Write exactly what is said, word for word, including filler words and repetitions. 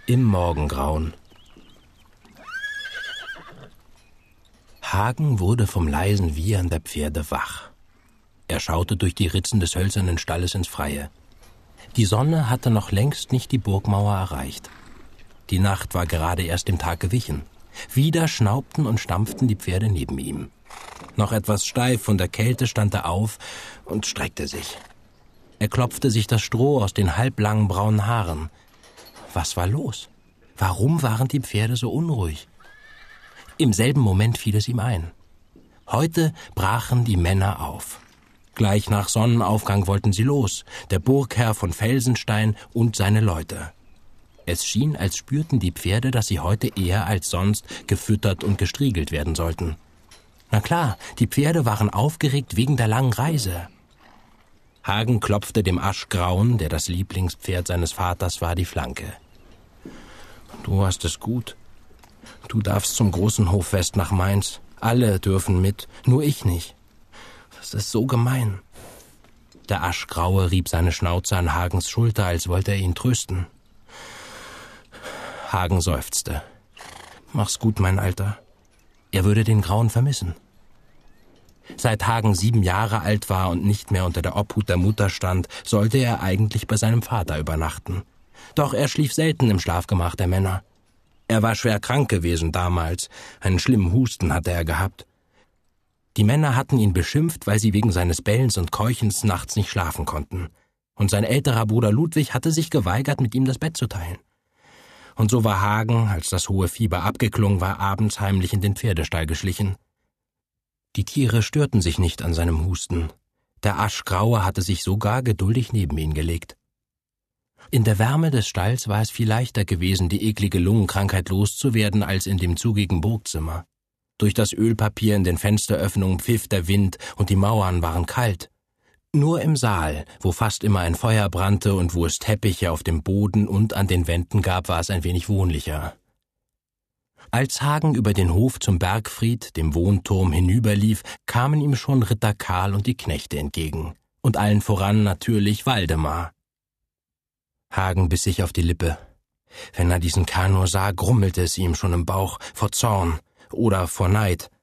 Im Morgengrauen. Hagen wurde vom leisen Wiehern der Pferde wach. Er schaute durch die Ritzen des hölzernen Stalles ins Freie. Die Sonne hatte noch längst nicht die Burgmauer erreicht. Die Nacht war gerade erst dem Tag gewichen. Wieder schnaubten und stampften die Pferde neben ihm. Noch etwas steif von der Kälte stand er auf und streckte sich. Er klopfte sich das Stroh aus den halblangen braunen Haaren. Was war los? Warum waren die Pferde so unruhig? Im selben Moment fiel es ihm ein. Heute brachen die Männer auf. Gleich nach Sonnenaufgang wollten sie los, der Burgherr von Felsenstein und seine Leute. Es schien, als spürten die Pferde, dass sie heute eher als sonst gefüttert und gestriegelt werden sollten. Na klar, die Pferde waren aufgeregt wegen der langen Reise. Hagen klopfte dem Aschgrauen, der das Lieblingspferd seines Vaters war, die Flanke. »Du hast es gut. Du darfst zum großen Hoffest nach Mainz. Alle dürfen mit, nur ich nicht. Das ist so gemein.« Der Aschgraue rieb seine Schnauze an Hagens Schulter, als wollte er ihn trösten. Hagen seufzte. »Mach's gut, mein Alter.« Er würde den Grauen vermissen. Seit Hagen sieben Jahre alt war und nicht mehr unter der Obhut der Mutter stand, sollte er eigentlich bei seinem Vater übernachten. Doch er schlief selten im Schlafgemach der Männer. Er war schwer krank gewesen damals, einen schlimmen Husten hatte er gehabt. Die Männer hatten ihn beschimpft, weil sie wegen seines Bellens und Keuchens nachts nicht schlafen konnten. Und sein älterer Bruder Ludwig hatte sich geweigert, mit ihm das Bett zu teilen. Und so war Hagen, als das hohe Fieber abgeklungen war, abends heimlich in den Pferdestall geschlichen. Die Tiere störten sich nicht an seinem Husten. Der Aschgraue hatte sich sogar geduldig neben ihn gelegt. In der Wärme des Stalls war es viel leichter gewesen, die eklige Lungenkrankheit loszuwerden, als in dem zugigen Burgzimmer. Durch das Ölpapier in den Fensteröffnungen pfiff der Wind und die Mauern waren kalt. Nur im Saal, wo fast immer ein Feuer brannte und wo es Teppiche auf dem Boden und an den Wänden gab, war es ein wenig wohnlicher. Als Hagen über den Hof zum Bergfried, dem Wohnturm, hinüberlief, kamen ihm schon Ritter Karl und die Knechte entgegen. Und allen voran natürlich Waldemar. Hagen biss sich auf die Lippe. Wenn er diesen Kerl nur sah, grummelte es ihm schon im Bauch, vor Zorn oder vor Neid.